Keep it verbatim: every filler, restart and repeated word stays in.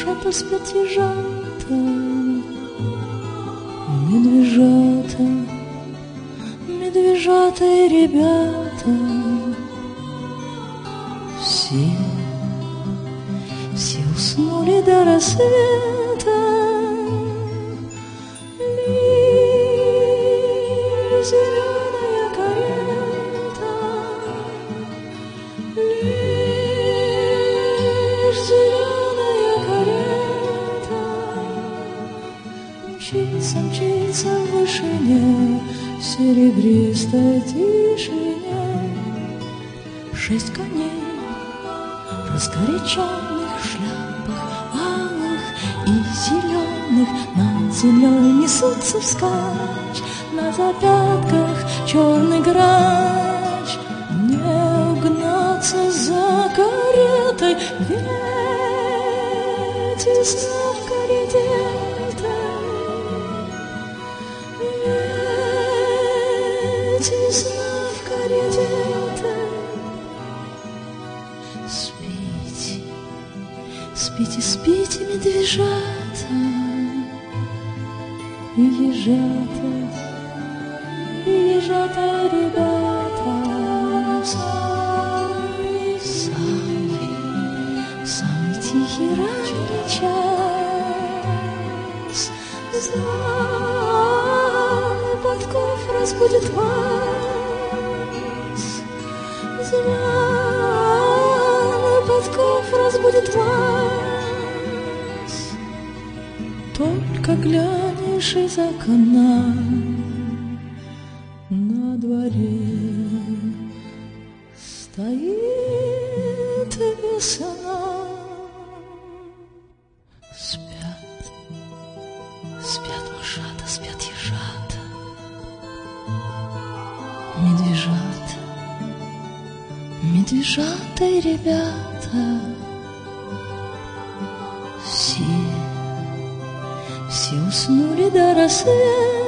медвежата спят, ежата, медвежата, медвежата и ребята. Все, все уснули до рассвета. Лишь зеленая карета, лишь зеленая карета мчится, мчится в вышине, в серебристой тишине. Шесть коней в раскоряченных шляпах алых и зеленых над землей несутся вскачь, на запятках черный грач. Не угнаться за каретой, ведь весна в карете этой, ведь весна в карете этой. Спите, спите, спите, медвежата и ежата, и ежата, ребята. Самый, самый, самый тихий ранний час, звон подков разбудит вас, звон подков разбудит вас. Только глянешь из окна, на дворе стоит весна. Спят, спят мышата, спят ежата, медвежата, медвежата и ребята. Все, все уснули до рассвета.